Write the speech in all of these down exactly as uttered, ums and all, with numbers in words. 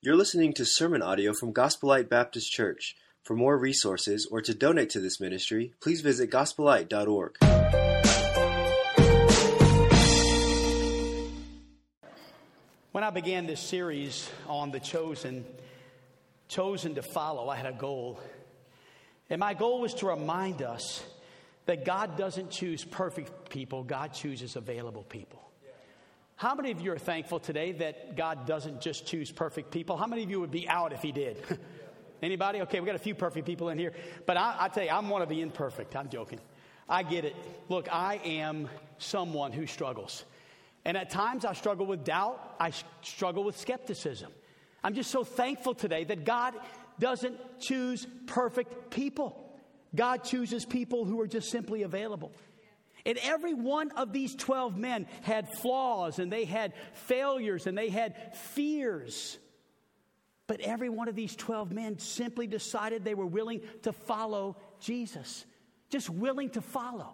You're listening to sermon audio from Gospel Light Baptist Church. For more resources or to donate to this ministry, please visit gospel light dot org. When I began this series on the chosen, chosen to follow, I had a goal. And my goal was to remind us that God doesn't choose perfect people, God chooses available people. How many of you are thankful today that God doesn't just choose perfect people? How many of you would be out if he did? Anybody? Okay, we got a few perfect people in here. But I, I tell you, I'm one of the imperfect. I'm joking. I get it. Look, I am someone who struggles. And at times I struggle with doubt. I struggle with skepticism. I'm just so thankful today that God doesn't choose perfect people. God chooses people who are just simply available. And every one of these twelve men had flaws, and they had failures, and they had fears. But every one of these twelve men simply decided they were willing to follow Jesus. Just willing to follow.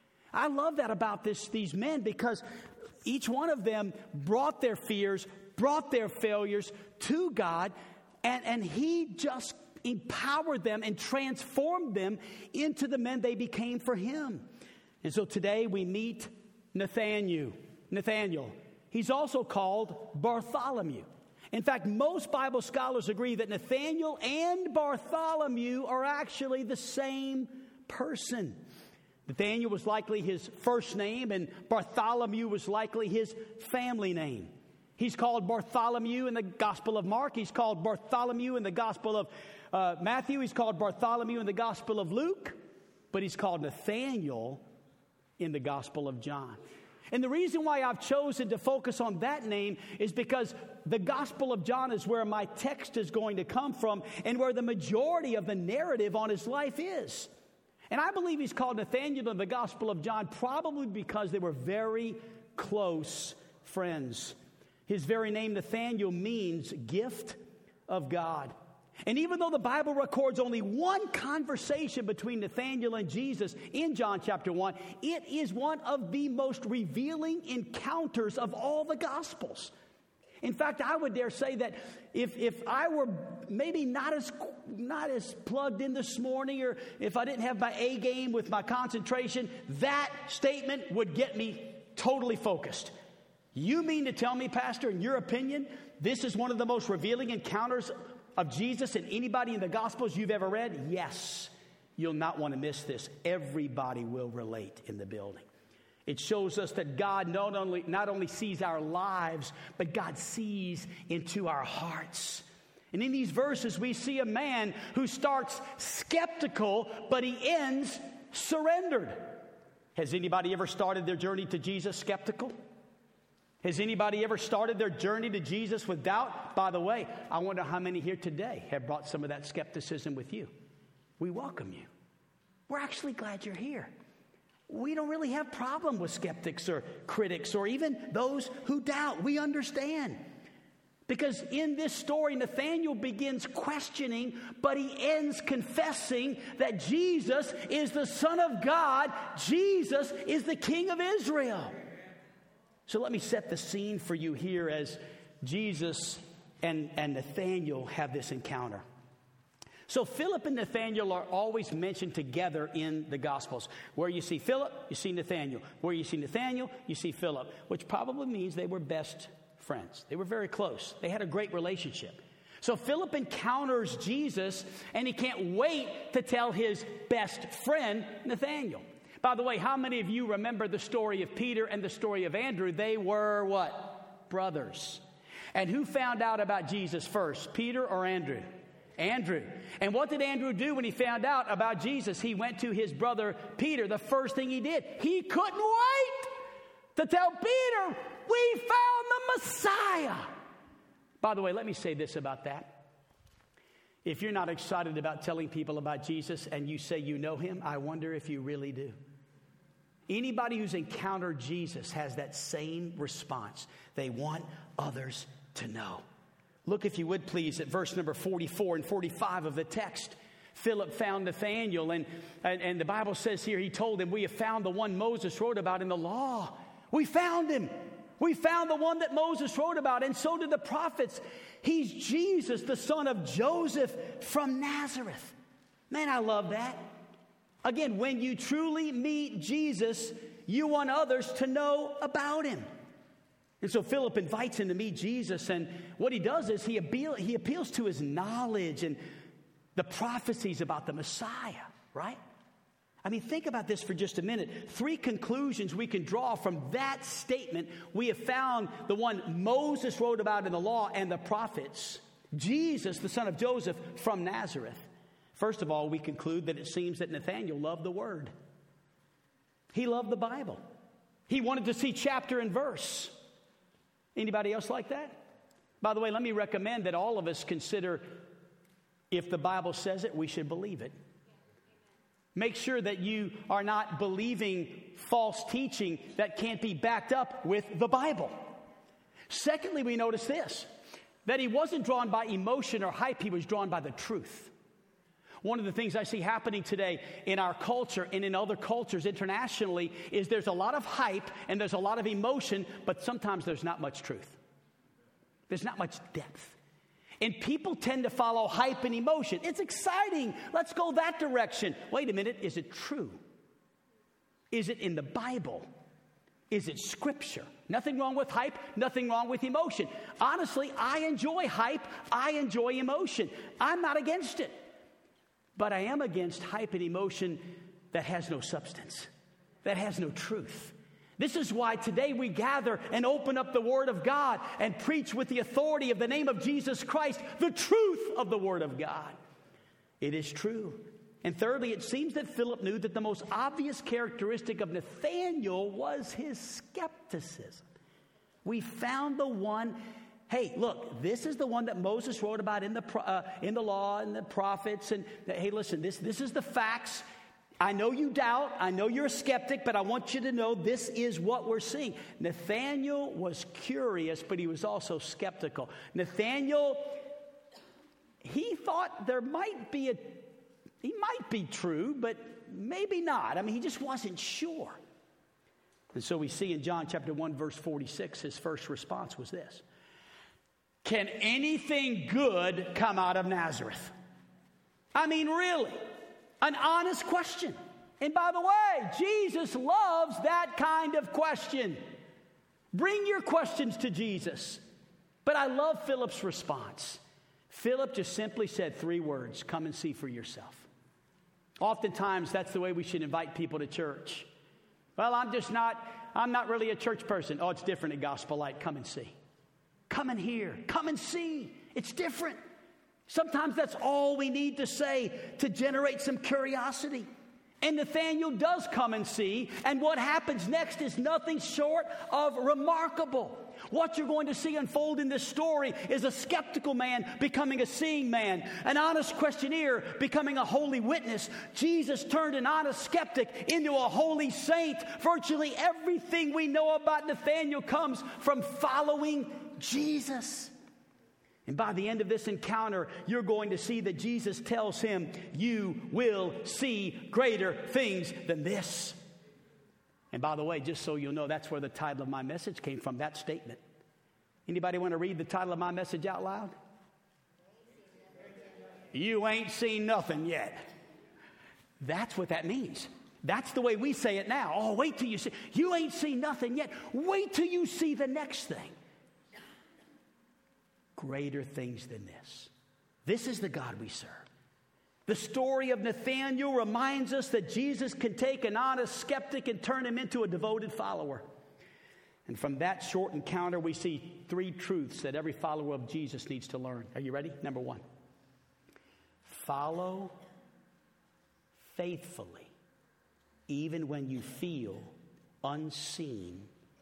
I love that about this, these men, because each one of them brought their fears, brought their failures to God, and, and He just empowered them and transformed them into the men they became for Him. And so today we meet Nathanael. Nathanael. He's also called Bartholomew. In fact, most Bible scholars agree that Nathanael and Bartholomew are actually the same person. Nathanael was likely his first name, and Bartholomew was likely his family name. He's called Bartholomew in the Gospel of Mark. He's called Bartholomew in the Gospel of uh, Matthew. He's called Bartholomew in the Gospel of Luke. But he's called Nathanael in the Gospel of John. And the reason why I've chosen to focus on that name is because the Gospel of John is where my text is going to come from and where the majority of the narrative on his life is. And I believe he's called Nathanael in the Gospel of John probably because they were very close friends. His very name, Nathanael, means gift of God. And even though the Bible records only one conversation between Nathanael and Jesus in John chapter one, it is one of the most revealing encounters of all the Gospels. In fact, I would dare say that if, if I were maybe not as, not as plugged in this morning, or if I didn't have my A game with my concentration, that statement would get me totally focused. You mean to tell me, Pastor, in your opinion, this is one of the most revealing encounters of Jesus and anybody in the Gospels you've ever read? Yes. You'll not want to miss this. Everybody will relate in the building. It shows us that God not only, not only sees our lives, but God sees into our hearts. And in these verses, we see a man who starts skeptical, but he ends surrendered. Has anybody ever started their journey to Jesus skeptical? Has anybody ever started their journey to Jesus with doubt? By the way, I wonder how many here today have brought some of that skepticism with you. We welcome you. We're actually glad you're here. We don't really have a problem with skeptics or critics or even those who doubt. We understand. Because in this story, Nathanael begins questioning, but he ends confessing that Jesus is the Son of God. Jesus is the King of Israel. So let me set the scene for you here as Jesus and, and Nathanael have this encounter. So Philip and Nathanael are always mentioned together in the Gospels. Where you see Philip, you see Nathanael. Where you see Nathanael, you see Philip, which probably means they were best friends. They were very close. They had a great relationship. So Philip encounters Jesus, and he can't wait to tell his best friend, Nathanael. By the way, how many of you remember the story of Peter and the story of Andrew? They were what? Brothers. And who found out about Jesus first, Peter or Andrew? Andrew. And what did Andrew do when he found out about Jesus? He went to his brother Peter. The first thing he did, he couldn't wait to tell Peter, we found the Messiah. By the way, let me say this about that. If you're not excited about telling people about Jesus and you say you know him, I wonder if you really do. Anybody who's encountered Jesus has that same response. They want others to know. Look, if you would please, at verse number forty-four and forty-five of the text. Philip found Nathanael, and, and, and the Bible says here, he told him, we have found the one Moses wrote about in the law. We found him. We found the one that Moses wrote about, and so did the prophets. He's Jesus, the son of Joseph from Nazareth. Man, I love that. Again, when you truly meet Jesus, you want others to know about him. And so Philip invites him to meet Jesus, and what he does is he, appeal, he appeals to his knowledge and the prophecies about the Messiah, right? I mean, think about this for just a minute. Three conclusions we can draw from that statement. We have found the one Moses wrote about in the law and the prophets, Jesus, the son of Joseph from Nazareth. First of all, we conclude that it seems that Nathanael loved the Word. He loved the Bible. He wanted to see chapter and verse. Anybody else like that? By the way, let me recommend that all of us consider if the Bible says it, we should believe it. Make sure that you are not believing false teaching that can't be backed up with the Bible. Secondly, we notice this, that he wasn't drawn by emotion or hype, he was drawn by the truth. One of the things I see happening today in our culture and in other cultures internationally is there's a lot of hype and there's a lot of emotion, but sometimes there's not much truth. There's not much depth. And people tend to follow hype and emotion. It's exciting. Let's go that direction. Wait a minute. Is it true? Is it in the Bible? Is it Scripture? Nothing wrong with hype. Nothing wrong with emotion. Honestly, I enjoy hype. I enjoy emotion. I'm not against it. But I am against hype and emotion that has no substance, that has no truth. This is why today we gather and open up the Word of God and preach with the authority of the name of Jesus Christ, the truth of the Word of God. It is true. And thirdly, it seems that Philip knew that the most obvious characteristic of Nathanael was his skepticism. We found the one. Hey, look, this is the one that Moses wrote about in the uh, in the law and the prophets. And hey, listen, this, this is the facts. I know you doubt. I know you're a skeptic, but I want you to know this is what we're seeing. Nathanael was curious, but he was also skeptical. Nathanael, he thought there might be a, he might be true, but maybe not. I mean, he just wasn't sure. And so we see in John chapter one, verse forty-six, his first response was this. Can anything good come out of Nazareth? I mean, really, an honest question. And by the way, Jesus loves that kind of question. Bring your questions to Jesus. But I love Philip's response. Philip just simply said three words, come and see for yourself. Oftentimes, that's the way we should invite people to church. Well, I'm just not, I'm not really a church person. Oh, it's different at Gospel Light. Come and see. Come and hear. Come and see. It's different. Sometimes that's all we need to say to generate some curiosity. And Nathanael does come and see. And what happens next is nothing short of remarkable. What you're going to see unfold in this story is a skeptical man becoming a seeing man, an honest questionnaire becoming a holy witness. Jesus turned an honest skeptic into a holy saint. Virtually everything we know about Nathanael comes from following Jesus. And by the end of this encounter, you're going to see that Jesus tells him, you will see greater things than this. And by the way, just so you'll know, that's where the title of my message came from, that statement. Anybody want to read the title of my message out loud? You ain't seen nothing yet. That's what that means. That's the way we say it now. Oh, wait till you see. You ain't seen nothing yet. Wait till you see the next thing. Greater things than this. This is the God we serve. The story of Nathanael reminds us that Jesus can take an honest skeptic and turn him into a devoted follower. And from that short encounter, we see three truths that every follower of Jesus needs to learn. Are you ready? Number one, follow faithfully, even when you feel unseen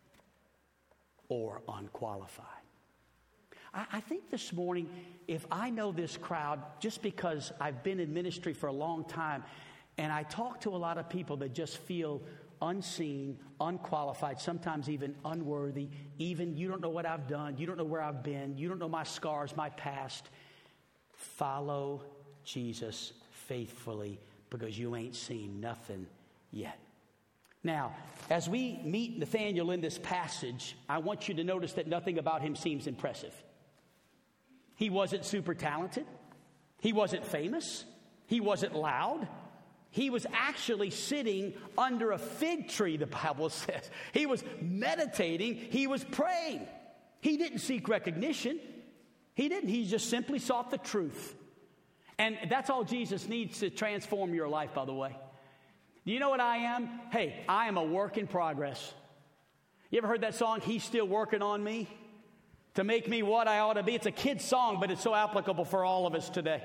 or unqualified. I think this morning, if I know this crowd, just because I've been in ministry for a long time, and I talk to a lot of people that just feel unseen, unqualified, sometimes even unworthy, even you don't know what I've done, you don't know where I've been, you don't know my scars, my past. Follow Jesus faithfully because you ain't seen nothing yet. Now, as we meet Nathanael in this passage, I want you to notice that nothing about him seems impressive. He wasn't super talented. He wasn't famous. He wasn't loud. He was actually sitting under a fig tree, the Bible says. He was meditating. He was praying. He didn't seek recognition. He didn't. He just simply sought the truth. And that's all Jesus needs to transform your life, by the way. Do you know what I am? Hey, I am a work in progress. You ever heard that song, He's Still Working on Me? To make me what I ought to be. It's a kid's song, but it's so applicable for all of us today.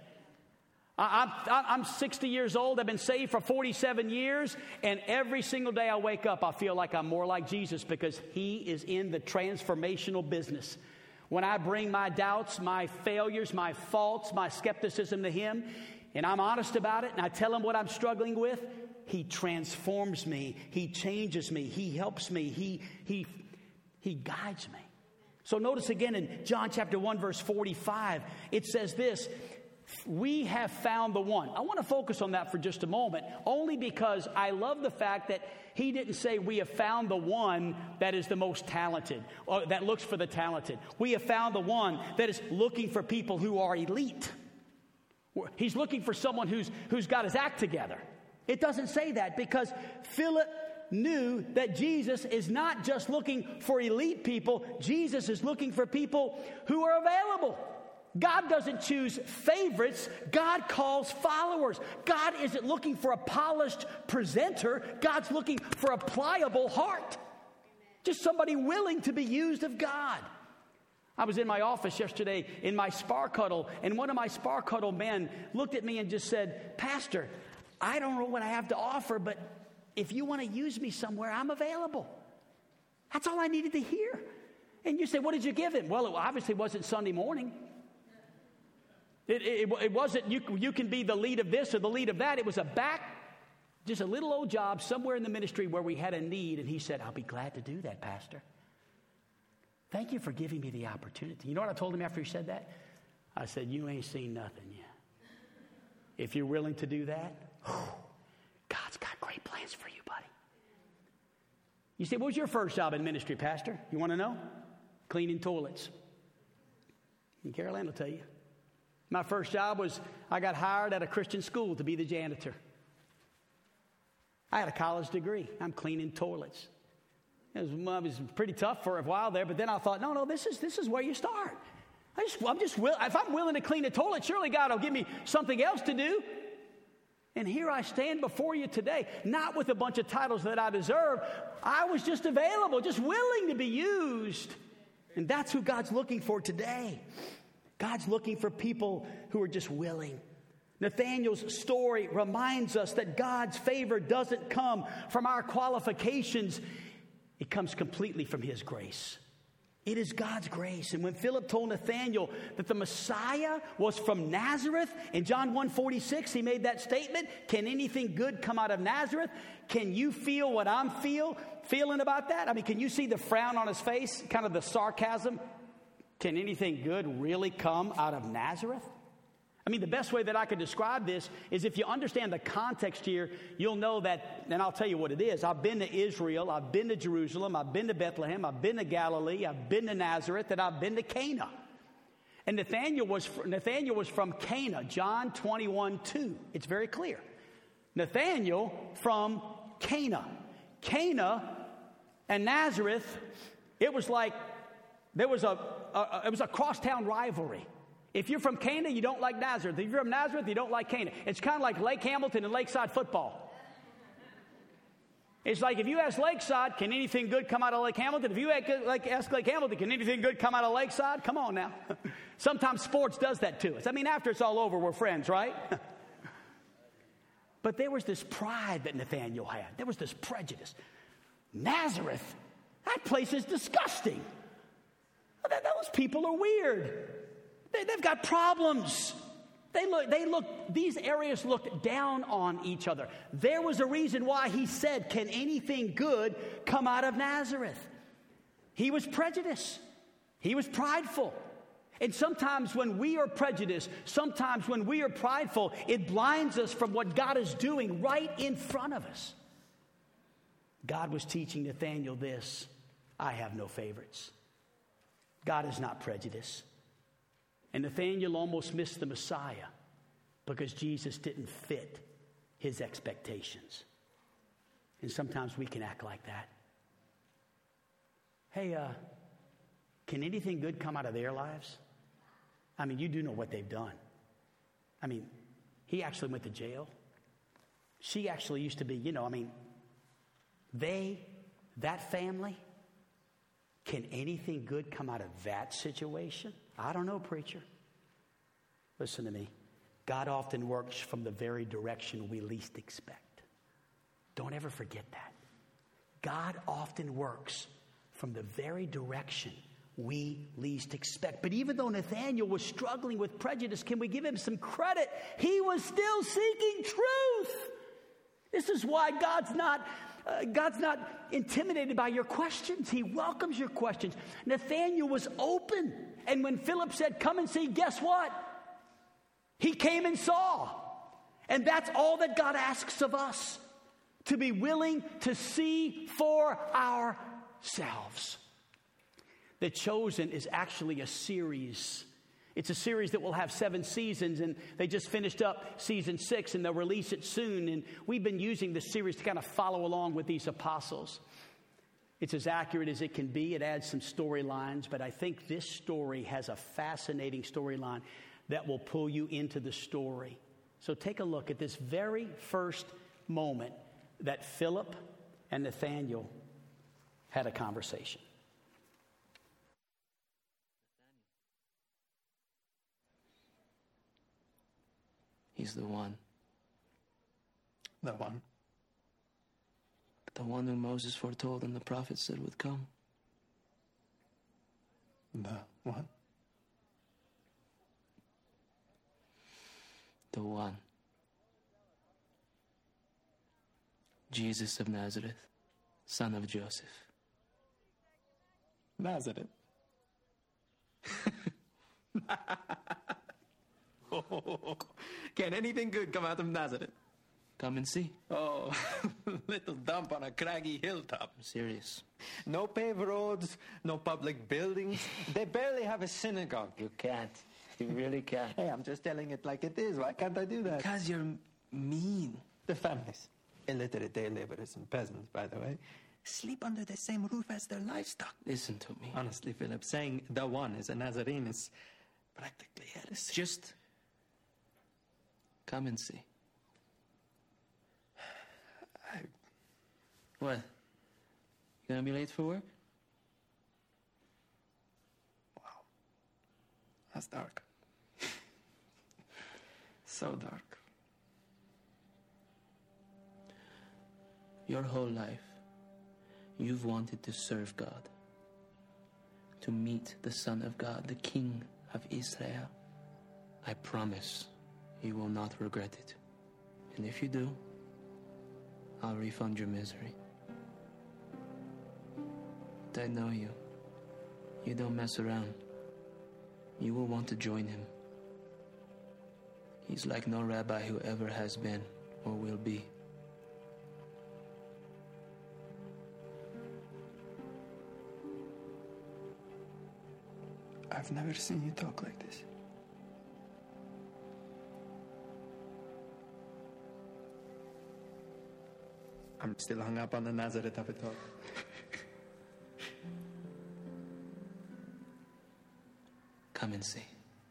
I, I'm, I'm sixty years old. I've been saved for forty-seven years. And every single day I wake up, I feel like I'm more like Jesus because He is in the transformational business. When I bring my doubts, my failures, my faults, my skepticism to Him, and I'm honest about it, and I tell Him what I'm struggling with, He transforms me. He changes me. He helps me. He, he, he guides me. So notice again in John chapter one, verse forty-five, it says this, we have found the one. I want to focus on that for just a moment, only because I love the fact that He didn't say we have found the one that is the most talented, or that looks for the talented. We have found the one that is looking for people who are elite. He's looking for someone who's, who's got his act together. It doesn't say that because Philip knew that Jesus is not just looking for elite people. Jesus is looking for people who are available. God doesn't choose favorites. God calls followers. God isn't looking for a polished presenter. God's looking for a pliable heart. Just somebody willing to be used of God. I was in my office yesterday in my Spark Huddle, and one of my Spark Huddle men looked at me and just said, Pastor, I don't know what I have to offer, but if you want to use me somewhere, I'm available. That's all I needed to hear. And you say, what did you give him? Well, it obviously wasn't Sunday morning. It, it, it wasn't, you, you can be the lead of this or the lead of that. It was a back, just a little old job somewhere in the ministry where we had a need. And he said, I'll be glad to do that, Pastor. Thank you for giving me the opportunity. You know what I told him after he said that? I said, you ain't seen nothing yet. If you're willing to do that, God's got great plans for you, buddy. You say, what was your first job in ministry, Pastor? You want to know? Cleaning toilets. And Caroline will tell you. My first job was I got hired at a Christian school to be the janitor. I had a college degree. I'm cleaning toilets. It was, it was pretty tough for a while there, but then I thought, no, no, this is this is where you start. I just, I'm just will, if I'm willing to clean a toilet, surely God will give me something else to do. And here I stand before you today, not with a bunch of titles that I deserve. I was just available, just willing to be used. And that's who God's looking for today. God's looking for people who are just willing. Nathanael's story reminds us that God's favor doesn't come from our qualifications. It comes completely from His grace. It is God's grace. And when Philip told Nathanael that the Messiah was from Nazareth, in John one forty-six, he made that statement, can anything good come out of Nazareth? Can you feel what I'm feel, feeling about that? I mean, can you see the frown on his face, kind of the sarcasm? Can anything good really come out of Nazareth? I mean, the best way that I could describe this is if you understand the context here, you'll know that, and I'll tell you what it is. I've been to Israel, I've been to Jerusalem, I've been to Bethlehem, I've been to Galilee, I've been to Nazareth, and I've been to Cana. And Nathanael was, Nathanael was from Cana, John twenty-one two. It's very clear. Nathanael from Cana. Cana and Nazareth, it was like, there was a, a it was a crosstown rivalry. If you're from Cana, you don't like Nazareth. If you're from Nazareth, you don't like Cana. It's kind of like Lake Hamilton and Lakeside football. It's like if you ask Lakeside, can anything good come out of Lake Hamilton? If you ask Lake Hamilton, can anything good come out of Lakeside? Come on now. Sometimes sports does that to us. I mean, after it's all over, we're friends, right? But there was this pride that Nathanael had. There was this prejudice. Nazareth, that place is disgusting. Those people are weird. They, they've got problems. They look, they look, these areas looked down on each other. There was a reason why he said, can anything good come out of Nazareth? He was prejudiced. He was prideful. And sometimes when we are prejudiced, sometimes when we are prideful, it blinds us from what God is doing right in front of us. God was teaching Nathanael this: I have no favorites. God is not prejudiced. And Nathanael almost missed the Messiah because Jesus didn't fit his expectations. And sometimes we can act like that. Hey, uh, can anything good come out of their lives? I mean, you do know what they've done. I mean, he actually went to jail. She actually used to be, you know, I mean, they, that family, can anything good come out of that situation? I don't know, preacher. Listen to me. God often works from the very direction we least expect. Don't ever forget that. God often works from the very direction we least expect. But even though Nathanael was struggling with prejudice, can we give him some credit? He was still seeking truth. This is why God's not uh, God's not intimidated by your questions. He welcomes your questions. Nathanael was open. And when Philip said, come and see, guess what? He came and saw. And that's all that God asks of us, to be willing to see for ourselves. The Chosen is actually a series. It's a series that will have seven seasons, and they just finished up season six, and they'll release it soon. And we've been using this series to kind of follow along with these apostles. It's as accurate as it can be. It adds some storylines, but I think this story has a fascinating storyline that will pull you into the story. So take a look at this very first moment that Philip and Nathanael had a conversation. He's the one. The one? The one who Moses foretold and the prophets said would come. The one? The one. Jesus of Nazareth, son of Joseph. Nazareth. Oh, can anything good come out of Nazareth? Come and see. Oh, little dump on a craggy hilltop. I'm serious. No paved roads, no public buildings. They barely have a synagogue. You can't. You really can't. Hey, I'm just telling it like it is. Why can't I do that? Because you're mean. The families, illiterate day laborers and peasants, by the way, sleep under the same roof as their livestock. Listen to me. Honestly, Philip, saying the one is a Nazarene is practically heresy. Just come and see. I... What? You gonna be late for work? Wow. That's dark. So dark. Your whole life, you've wanted to serve God, to meet the Son of God, the King of Israel. I promise you will not regret it. And if you do, I'll refund your misery. But I know you. You don't mess around. You will want to join him. He's like no rabbi who ever has been or will be. I've never seen you talk like this. I'm still hung up on the Nazareth of it all. Come and see.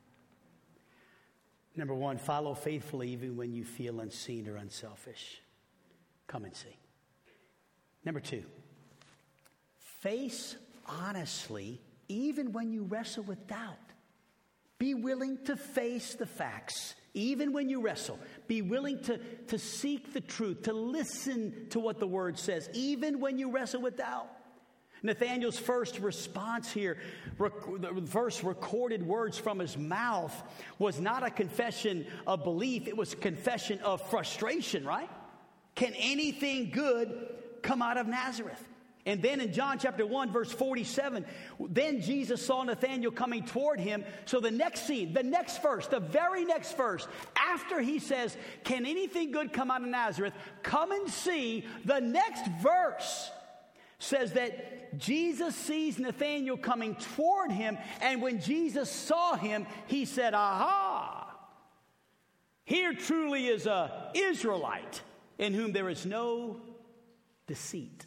Number one, follow faithfully even when you feel unseen or unselfish. Come and see. Number two, face honestly even when you wrestle with doubt. Be willing to face the facts. Even when you wrestle, be willing to, to seek the truth, to listen to what the Word says, even when you wrestle with doubt. Nathanael's first response here, rec- the first recorded words from his mouth, was not a confession of belief. It was a confession of frustration, right? Can anything good come out of Nazareth? And then in John chapter one, verse forty-seven, then Jesus saw Nathanael coming toward him. So the next scene, the next verse, the very next verse, after he says, can anything good come out of Nazareth? Come and see, the next verse says that Jesus sees Nathanael coming toward him, and when Jesus saw him, he said, aha, here truly is an Israelite in whom there is no deceit.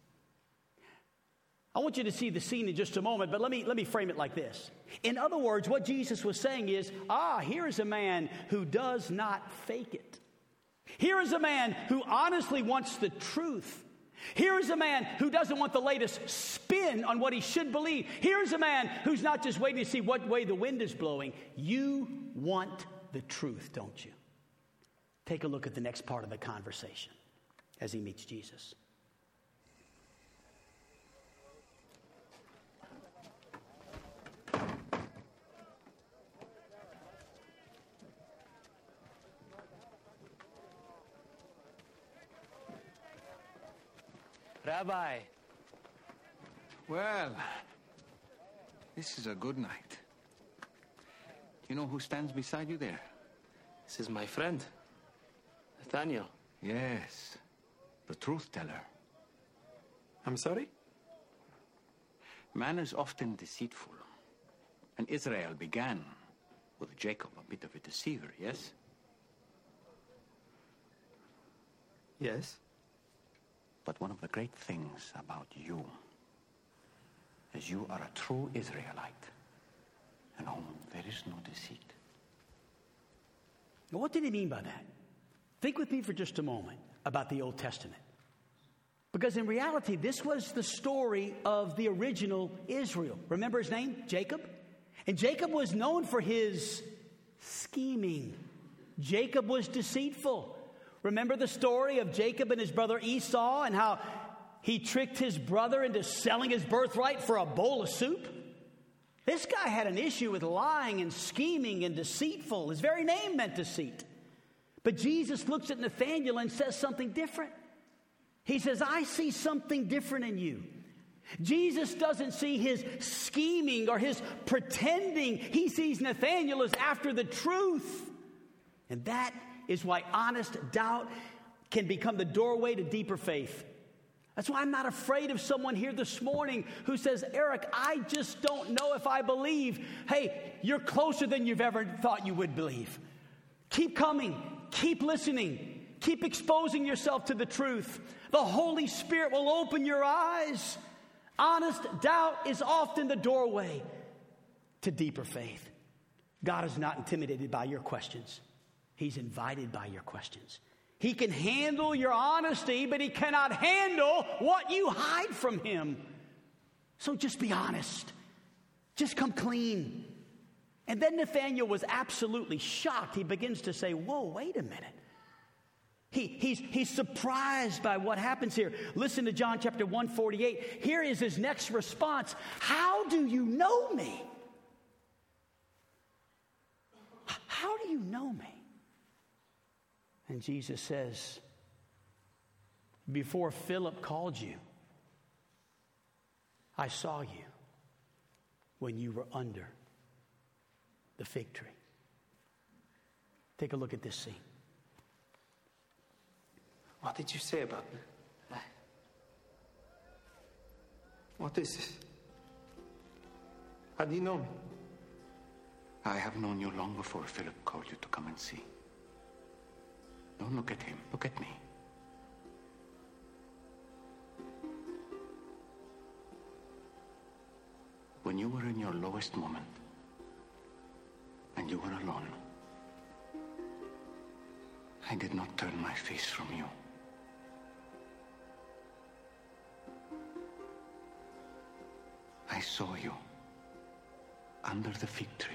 I want you to see the scene in just a moment, but let me, let me frame it like this. In other words, what Jesus was saying is, ah, here is a man who does not fake it. Here is a man who honestly wants the truth. Here is a man who doesn't want the latest spin on what he should believe. Here is a man who's not just waiting to see what way the wind is blowing. You want the truth, don't you? Take a look at the next part of the conversation as he meets Jesus. Rabbi. Well, this is a good night. You know who stands beside you there? This is my friend, Nathanael. Yes, the truth teller. I'm sorry? Man is often deceitful. And Israel began with Jacob, a bit of a deceiver, yes? Yes. But one of the great things about you is you are a true Israelite in whom there is no deceit. Now, what did he mean by that? Think with me for just a moment about the Old Testament. Because in reality, this was the story of the original Israel. Remember his name? Jacob? And Jacob was known for his scheming. Jacob was deceitful. Remember the story of Jacob and his brother Esau and how he tricked his brother into selling his birthright for a bowl of soup? This guy had an issue with lying and scheming and deceitful. His very name meant deceit. But Jesus looks at Nathanael and says something different. He says, I see something different in you. Jesus doesn't see his scheming or his pretending. He sees Nathanael as after the truth. And that is why honest doubt can become the doorway to deeper faith. That's why I'm not afraid of someone here this morning who says, Eric, I just don't know if I believe. Hey, you're closer than you've ever thought you would believe. Keep coming. Keep listening. Keep exposing yourself to the truth. The Holy Spirit will open your eyes. Honest doubt is often the doorway to deeper faith. God is not intimidated by your questions. He's invited by your questions. He can handle your honesty, but he cannot handle what you hide from him. So just be honest. Just come clean. And then Nathanael was absolutely shocked. He begins to say, whoa, wait a minute. He, he's, he's surprised by what happens here. Listen to John chapter one forty-eight. Here is his next response. How do you know me? How do you know me? And Jesus says, before Philip called you, I saw you when you were under the fig tree. Take a look at this scene. What did you say about me? What is this? How do you know me? I have known you long before Philip called you to come and see. Don't look at him. Look at me. When you were in your lowest moment and you were alone, I did not turn my face from you. I saw you under the fig tree.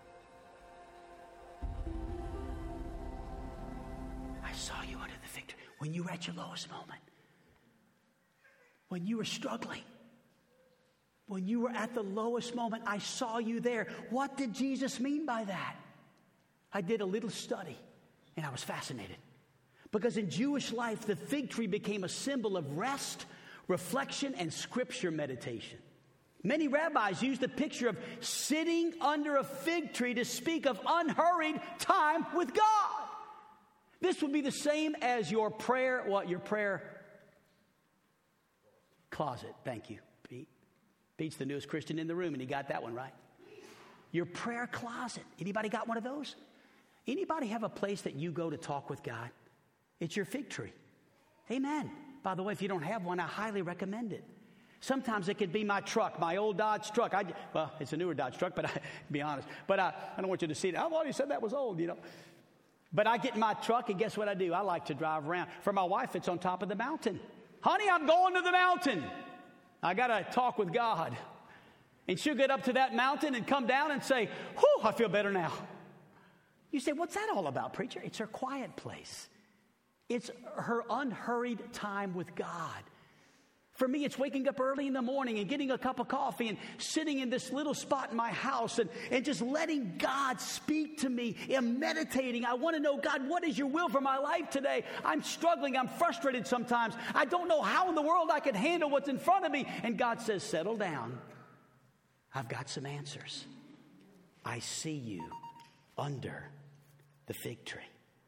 I saw you under the fig tree when you were at your lowest moment. When you were struggling. When you were at the lowest moment, I saw you there. What did Jesus mean by that? I did a little study, and I was fascinated. Because in Jewish life, the fig tree became a symbol of rest, reflection, and scripture meditation. Many rabbis use the picture of sitting under a fig tree to speak of unhurried time with God. This would be the same as your prayer, what, your prayer closet. Thank you, Pete. Pete's the newest Christian in the room, and he got that one right. Your prayer closet. Anybody got one of those? Anybody have a place that you go to talk with God? It's your fig tree. Amen. By the way, if you don't have one, I highly recommend it. Sometimes it could be my truck, my old Dodge truck. I, well, it's a newer Dodge truck, but I, be honest. But I, I don't want you to see it. I've already said that was old, you know. But I get in my truck, and guess what I do? I like to drive around. For my wife, it's on top of the mountain. Honey, I'm going to the mountain. I got to talk with God. And she'll get up to that mountain and come down and say, whew, I feel better now. You say, what's that all about, preacher? It's her quiet place. It's her unhurried time with God. For me, it's waking up early in the morning and getting a cup of coffee and sitting in this little spot in my house and, and just letting God speak to me and meditating. I want to know, God, what is your will for my life today? I'm struggling. I'm frustrated sometimes. I don't know how in the world I can handle what's in front of me. And God says, settle down. I've got some answers. I see you under the fig tree.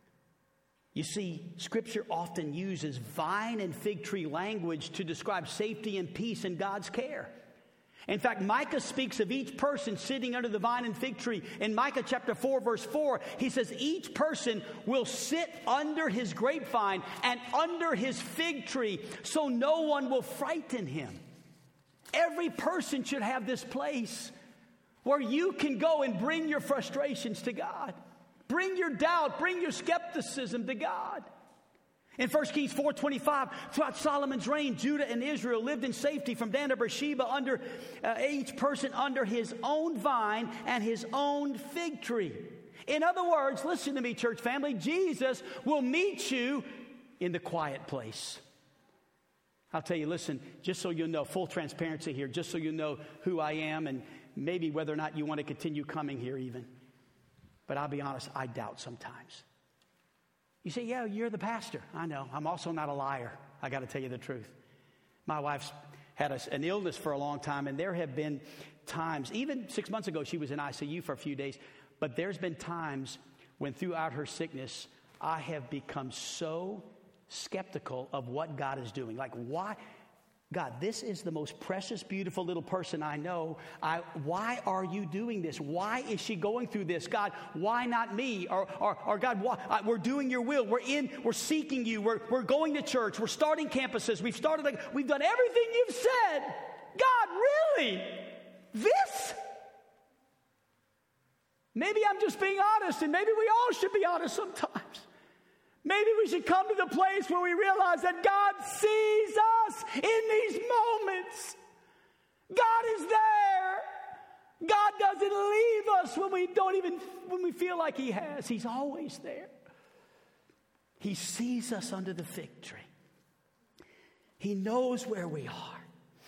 You see, Scripture often uses vine and fig tree language to describe safety and peace in God's care. In fact, Micah speaks of each person sitting under the vine and fig tree. In Micah chapter four, verse four, he says, each person will sit under his grapevine and under his fig tree, so no one will frighten him. Every person should have this place where you can go and bring your frustrations to God. Bring your doubt, bring your skepticism to God. In First Kings four twenty-five, throughout Solomon's reign, Judah and Israel lived in safety from Dan to Beersheba, under uh, each person under his own vine and his own fig tree. In other words, listen to me, church family, Jesus will meet you in the quiet place. I'll tell you, listen, just so you know, full transparency here, just so you know who I am and maybe whether or not you want to continue coming here even. But I'll be honest, I doubt sometimes. You say, yeah, you're the pastor. I know. I'm also not a liar. I got to tell you the truth. My wife's had a, an illness for a long time, and there have been times, even six months ago, she was in I C U for a few days, but there's been times when throughout her sickness, I have become so skeptical of what God is doing. Like, why? God, this is the most precious, beautiful little person I know. I, why are you doing this? Why is she going through this? God, why not me? Or, or, or God, why, uh, we're doing your will. We're in, we're seeking you. We're, we're going to church. We're starting campuses. We've started, like, we've done everything you've said. God, really? This? Maybe I'm just being honest, and maybe we all should be honest sometimes. Maybe we should come to the place where we realize that God sees us in these moments. God is there. God doesn't leave us when we don't even, when we feel like he has. He's always there. He sees us under the fig tree. He knows where we are.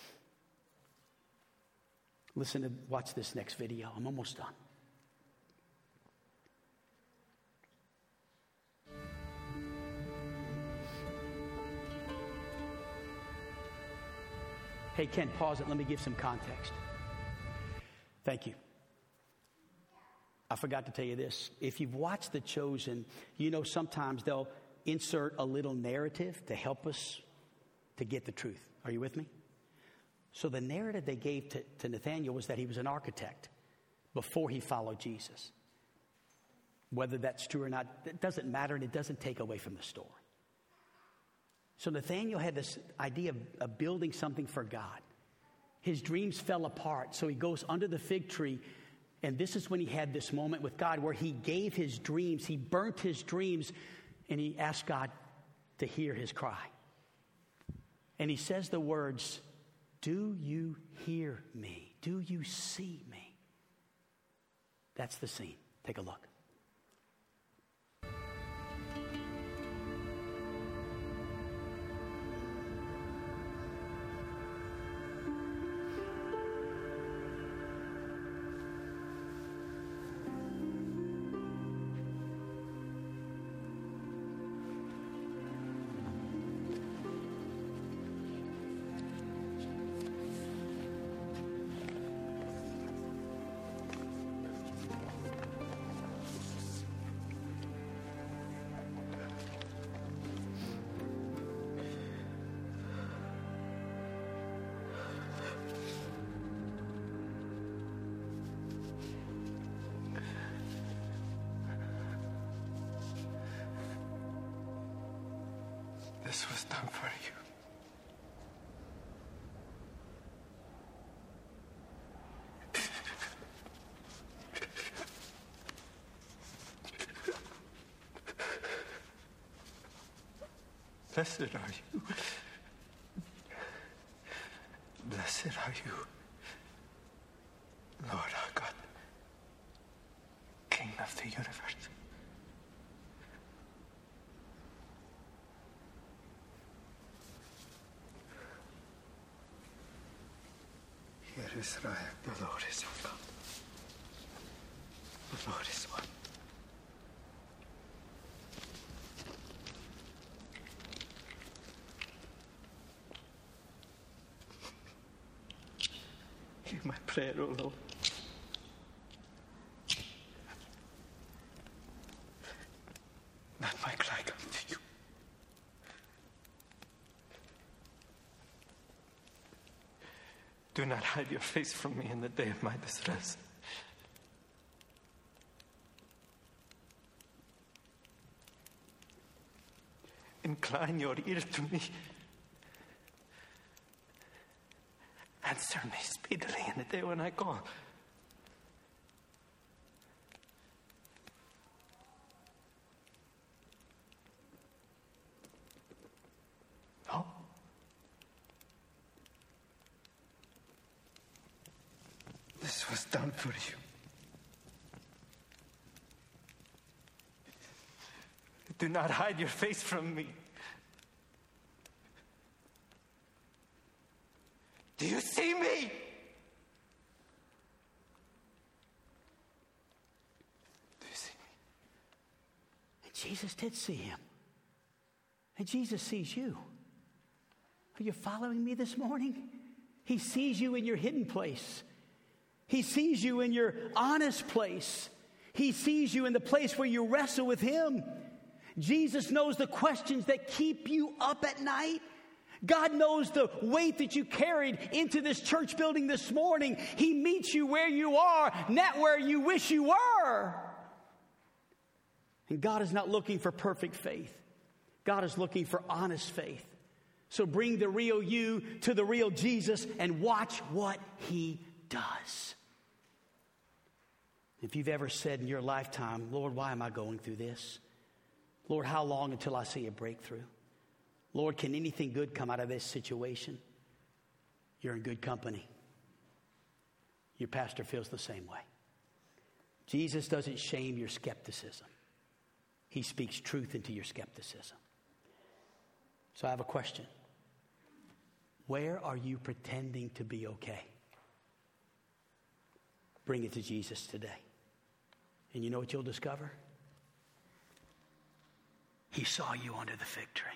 Listen to, watch this next video. I'm almost done. Hey, Ken, pause it. Let me give some context. Thank you. I forgot to tell you this. If you've watched The Chosen, you know sometimes they'll insert a little narrative to help us to get the truth. Are you with me? So the narrative they gave to, to Nathanael was that he was an architect before he followed Jesus. Whether that's true or not, it doesn't matter, and it doesn't take away from the story. So Nathanael had this idea of, of building something for God. His dreams fell apart, so he goes under the fig tree, and this is when he had this moment with God where he gave his dreams, he burnt his dreams, and he asked God to hear his cry. And he says the words, "Do you hear me? Do you see me?" That's the scene. Take a look. This was done for you. Blessed are you. Blessed are you, Lord our God, King of the universe. Hear Israel, the Lord is our God. The Lord is one. Hear my prayer, O Lord. Let my cry come to you. Do not hide your face from me in the day of my distress. Incline your ear to me. Answer me speedily in the day when I call. No. This was done for you. Do not hide your face from me. Do you see me? Do you see me? And Jesus did see him. And Jesus sees you. Are you following me this morning? He sees you in your hidden place. He sees you in your honest place. He sees you in the place where you wrestle with him. Jesus knows the questions that keep you up at night. God knows the weight that you carried into this church building this morning. He meets you where you are, not where you wish you were. And God is not looking for perfect faith. God is looking for honest faith. So bring the real you to the real Jesus and watch what he does. If you've ever said in your lifetime, Lord, why am I going through this? Lord, how long until I see a breakthrough? Lord, can anything good come out of this situation? You're in good company. Your pastor feels the same way. Jesus doesn't shame your skepticism. He speaks truth into your skepticism. So I have a question. Where are you pretending to be okay? Bring it to Jesus today. And you know what you'll discover? He saw you under the fig tree.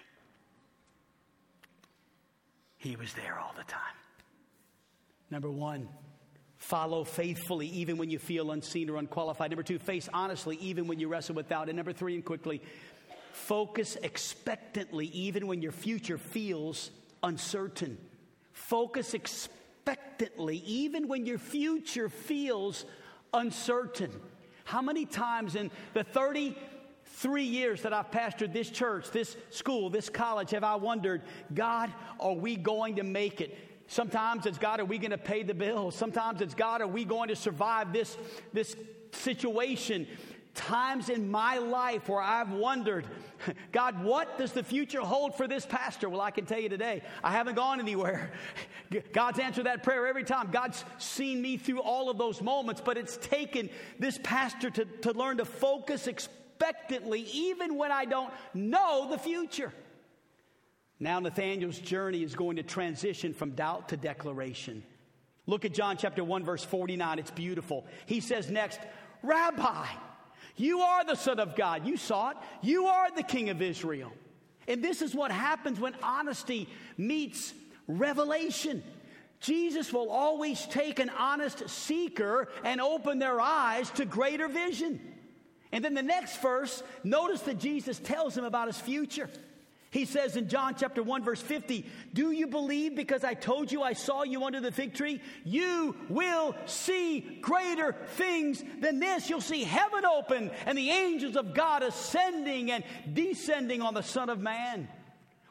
He was there all the time. Number one, follow faithfully even when you feel unseen or unqualified. Number two, face honestly even when you wrestle with doubt. And number three, and quickly, focus expectantly even when your future feels uncertain. Focus expectantly even when your future feels uncertain. How many times in the thirty-three years that I've pastored this church, this school, this college, have I wondered, God, are we going to make it? Sometimes it's, God, are we going to pay the bills? Sometimes it's, God, are we going to survive this, this situation? Times in my life where I've wondered, God, what does the future hold for this pastor? Well, I can tell you today, I haven't gone anywhere. God's answered that prayer every time. God's seen me through all of those moments, but it's taken this pastor to, to learn to focus expectantly, even when I don't know the future. Now Nathanael's journey is going to transition from doubt to declaration. Look at John chapter one, verse forty-nine. It's beautiful. He says next, Rabbi, you are the Son of God. You saw it. You are the King of Israel. And this is what happens when honesty meets revelation. Jesus will always take an honest seeker and open their eyes to greater vision. And then the next verse, notice that Jesus tells him about his future. He says in John chapter one, verse fifty, do you believe because I told you I saw you under the fig tree? You will see greater things than this. You'll see heaven open and the angels of God ascending and descending on the Son of Man.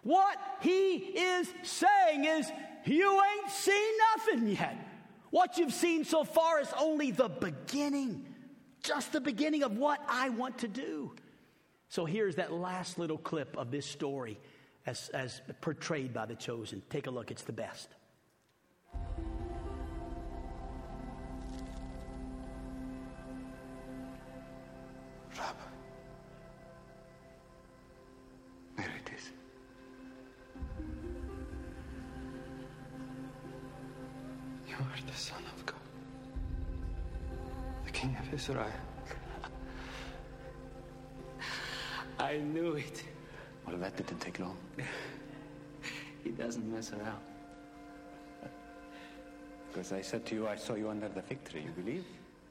What he is saying is, you ain't seen nothing yet. What you've seen so far is only the beginning, just the beginning of what I want to do. So here's that last little clip of this story as, as portrayed by The Chosen. Take a look, it's the best. Rabbi, there it is. You are the Son of God, the King of Israel. I knew it. Well, that didn't take long. He doesn't mess around. Because I said to you, I saw you under the fig tree. You believe?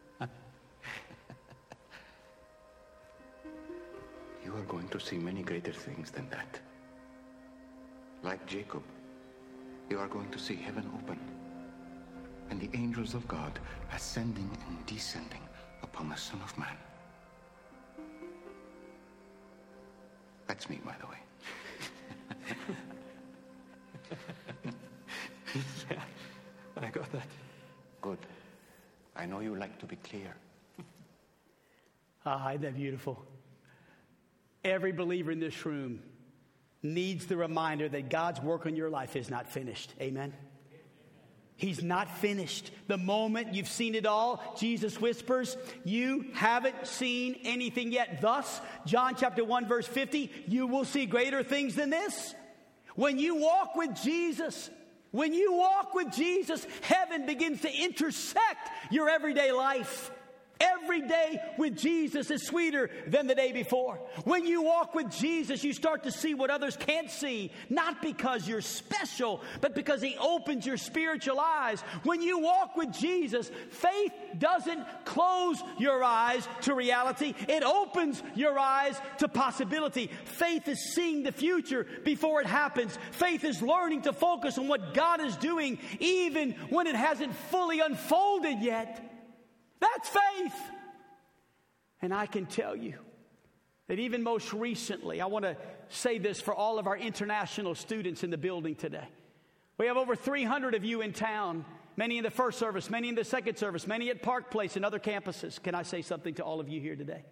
You are going to see many greater things than that. Like Jacob, you are going to see heaven open and the angels of God ascending and descending upon the Son of Man. That's me, by the way. Yeah, I got that. Good. I know you like to be clear. Ah, isn't that beautiful? Every believer in this room needs the reminder that God's work on your life is not finished. Amen? He's not finished. The moment you've seen it all, Jesus whispers, you haven't seen anything yet. Thus, John chapter one, verse fifty, you will see greater things than this. When you walk with Jesus, when you walk with Jesus, heaven begins to intersect your everyday life. Every day with Jesus is sweeter than the day before. When you walk with Jesus, you start to see what others can't see. Not because you're special, but because he opens your spiritual eyes. When you walk with Jesus, faith doesn't close your eyes to reality. It opens your eyes to possibility. Faith is seeing the future before it happens. Faith is learning to focus on what God is doing even when it hasn't fully unfolded yet. That's faith. And I can tell you that even most recently, I want to say this for all of our international students in the building today. We have over three hundred of you in town, many in the first service, many in the second service, many at Park Place and other campuses. Can I say something to all of you here today?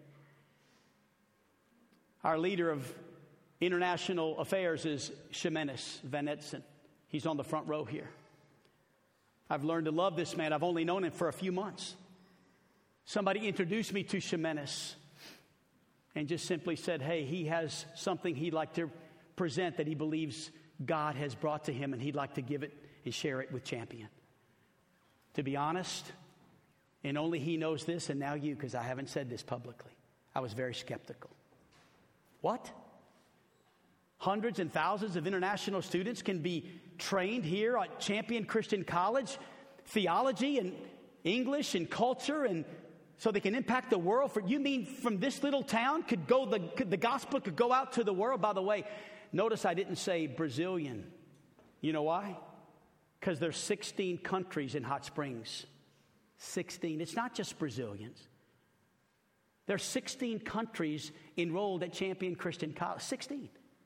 Our leader of international affairs is Ximenes Van Etzen. He's on the front row here. I've learned to love this man. I've only known him for a few months. Somebody introduced me to Ximenes and just simply said, hey, he has something he'd like to present that he believes God has brought to him, and he'd like to give it and share it with Champion. To be honest, and only he knows this, and now you, because I haven't said this publicly, I was very skeptical. What? Hundreds and thousands of international students can be trained here at Champion Christian College, theology and English and culture, and so they can impact the world. For you mean from this little town could go the the gospel could go out to the world? By the way, notice I didn't say Brazilian. You know why? Because there's sixteen countries in Hot Springs. sixteen. It's not just Brazilians. There's sixteen countries enrolled at Champion Christian College. sixteen.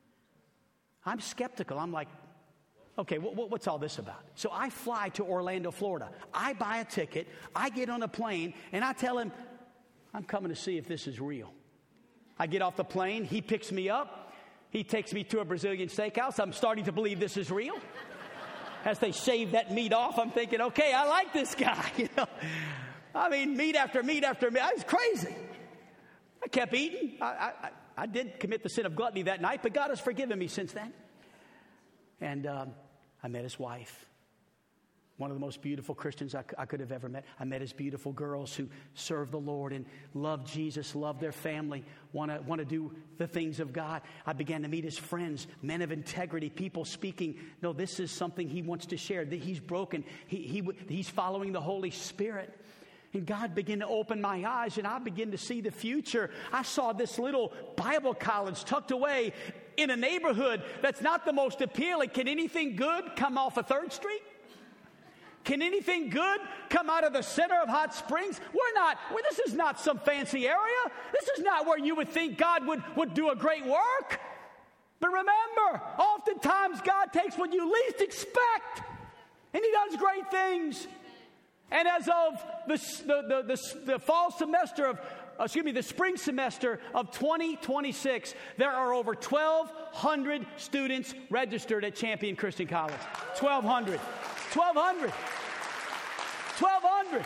I'm skeptical. I'm like, okay, what, what's all this about? So I fly to Orlando, Florida. I buy a ticket. I get on a plane, and I tell him, I'm coming to see if this is real. I get off the plane. He picks me up. He takes me to a Brazilian steakhouse. I'm starting to believe this is real. As they shave that meat off, I'm thinking, okay, I like this guy. You know, I mean, meat after meat after meat. I was crazy. I kept eating. I, I, I did commit the sin of gluttony that night, but God has forgiven me since then. And um, I met his wife, one of the most beautiful Christians I, I could have ever met. I met his beautiful girls who serve the Lord and love Jesus, love their family, want to want to do the things of God. I began to meet his friends, men of integrity, people speaking, no, this is something he wants to share, that he's broken. He, he, he's following the Holy Spirit. And God began to open my eyes, and I began to see the future. I saw this little Bible college tucked away in a neighborhood that's not the most appealing. Can anything good come off of third Street? Can anything good come out of the center of Hot Springs? We're not, well, this is not some fancy area. This is not where you would think God would, would do a great work. But remember, oftentimes God takes what you least expect, and He does great things. And as of the, the, the, the, the fall semester of, excuse me, the spring semester of twenty twenty-six, there are over twelve hundred students registered at Champion Christian College. twelve hundred. twelve hundred. twelve hundred.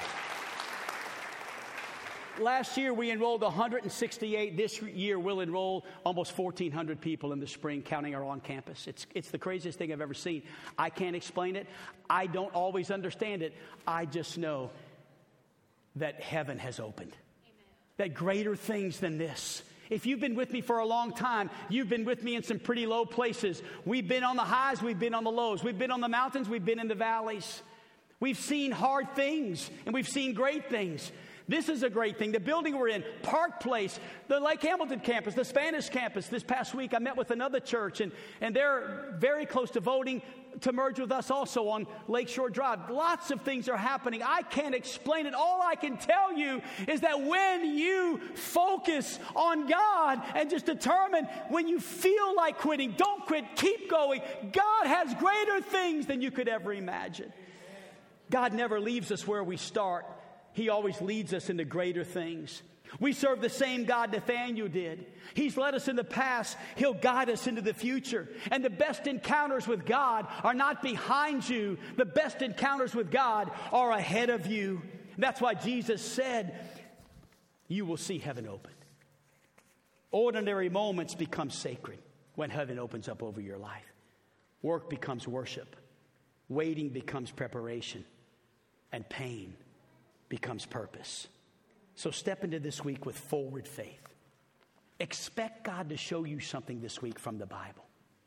Last year we enrolled one hundred sixty-eight. This year we'll enroll almost fourteen hundred people in the spring, counting our on-campus. It's, it's the craziest thing I've ever seen. I can't explain it. I don't always understand it. I just know that heaven has opened. Amen. That greater things than this. If you've been with me for a long time, you've been with me in some pretty low places. We've been on the highs, we've been on the lows. We've been on the mountains, we've been in the valleys. We've seen hard things, and we've seen great things. This is a great thing. The building we're in, Park Place, the Lake Hamilton campus, the Spanish campus. This past week, I met with another church, and, and they're very close to voting to merge with us also on Lakeshore Drive. Lots of things are happening. I can't explain it. All I can tell you is that when you focus on God and just determine when you feel like quitting, don't quit, keep going. God has greater things than you could ever imagine. God never leaves us where we start. He always leads us into greater things. We serve the same God Nathaniel did. He's led us in the past. He'll guide us into the future. And the best encounters with God are not behind you. The best encounters with God are ahead of you. That's why Jesus said, you will see heaven open. Ordinary moments become sacred when heaven opens up over your life. Work becomes worship. Waiting becomes preparation. And pain becomes purpose. So step into this week with forward faith. Expect God to show you something this week from the Bible.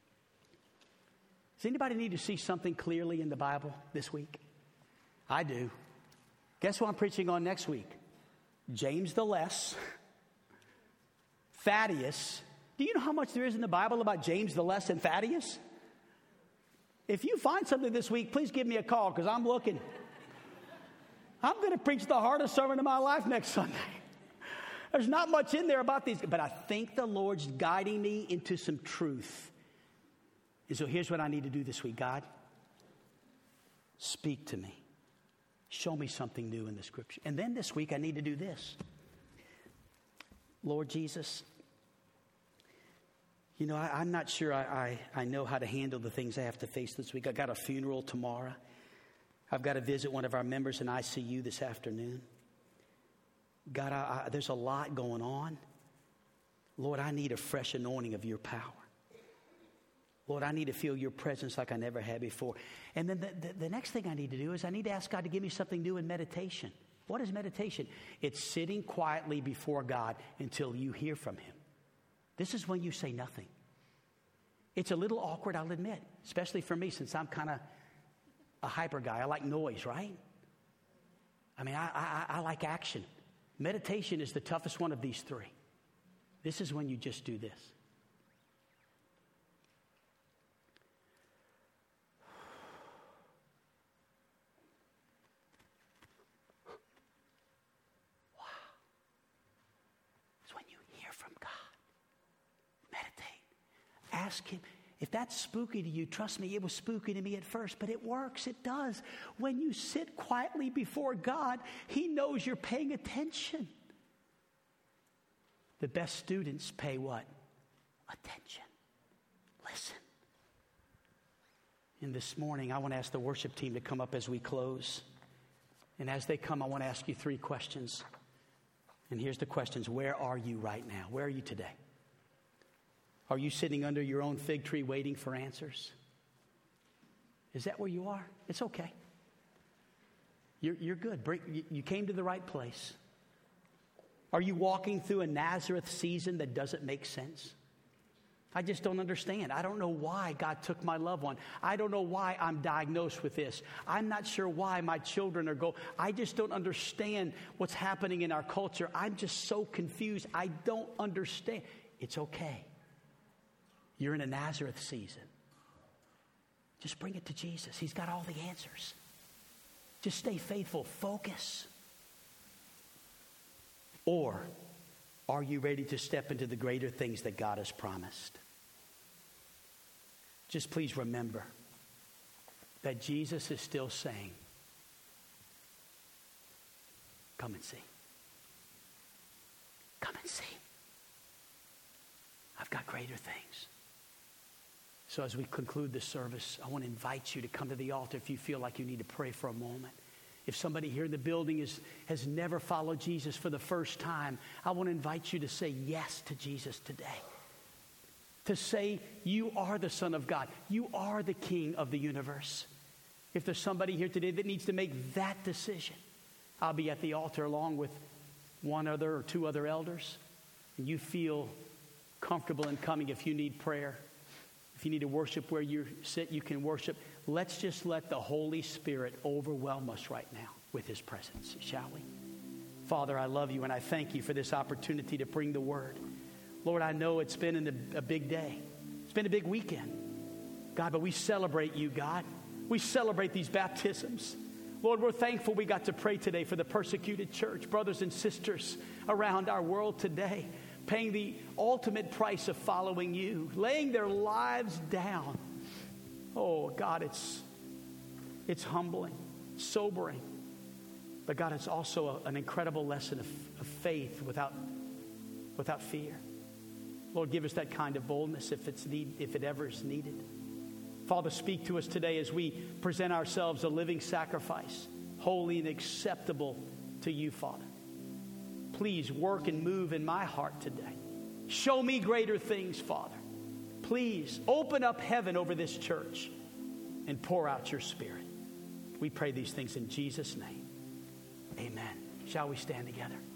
Does anybody need to see something clearly in the Bible this week? I do. Guess what I'm preaching on next week? James the Less. Thaddeus. Do you know how much there is in the Bible about James the Less and Thaddeus? If you find something this week, please give me a call because I'm looking. I'm going to preach the hardest sermon of my life next Sunday. There's not much in there about these, but I think the Lord's guiding me into some truth. And so here's what I need to do this week. God, speak to me. Show me something new in the Scripture. And then this week I need to do this. Lord Jesus, you know, I, I'm not sure I, I, I know how to handle the things I have to face this week. I got a funeral tomorrow. I've got to visit one of our members in I C U this afternoon. God, I, I, there's a lot going on. Lord, I need a fresh anointing of your power. Lord, I need to feel your presence like I never had before. And then the, the, the next thing I need to do is I need to ask God to give me something new in meditation. What is meditation? It's sitting quietly before God until you hear from Him. This is when you say nothing. It's a little awkward, I'll admit, especially for me since I'm kind of a hyper guy. I like noise, right? I mean, I, I, I like action. Meditation is the toughest one of these three. This is when you just do this. Wow. It's when you hear from God. Meditate. Ask Him. If that's spooky to you, trust me, it was spooky to me at first, but it works. It does. When you sit quietly before God, He knows you're paying attention. The best students pay what? Attention. Listen. And this morning, I want to ask the worship team to come up as we close. And as they come, I want to ask you three questions. And here's the questions. Where are you right now? Where are you today? Are you sitting under your own fig tree waiting for answers? Is that where you are? It's okay. You're, you're good. Bring, you, you came to the right place. Are you walking through a Nazareth season that doesn't make sense? I just don't understand. I don't know why God took my loved one. I don't know why I'm diagnosed with this. I'm not sure why my children are go. I just don't understand what's happening in our culture. I'm just so confused. I don't understand. It's okay. You're in a Nazareth season. Just bring it to Jesus. He's got all the answers. Just stay faithful. Focus. Or are you ready to step into the greater things that God has promised? just please remember that Jesus is still saying, come and see. Come and see. I've got greater things. So as we conclude this service, I want to invite you to come to the altar if you feel like you need to pray for a moment. If somebody here in the building is, has never followed Jesus for the first time, I want to invite you to say yes to Jesus today. To say you are the Son of God. You are the King of the universe. If there's somebody here today that needs to make that decision, I'll be at the altar along with one other or two other elders. And you feel comfortable in coming if you need prayer. If you need to worship where you sit, you can worship. Let's just let the Holy Spirit overwhelm us right now with His presence, shall we? Father, I love you and I thank you for this opportunity to bring the word. Lord, I know it's been in a, a big day. It's been a big weekend. God, but we celebrate you, God. We celebrate these baptisms. Lord, we're thankful we got to pray today for the persecuted church, brothers and sisters around our world today, paying the ultimate price of following you, laying their lives down. Oh, God, it's, it's humbling, sobering. But God, it's also a, an incredible lesson of, of faith without, without fear. Lord, give us that kind of boldness if it's need, if it ever is needed. Father, speak to us today as we present ourselves a living sacrifice, holy and acceptable to you, Father. Please work and move in my heart today. Show me greater things, Father. Please open up heaven over this church and pour out your Spirit. We pray these things in Jesus' name. Amen. Shall we stand together?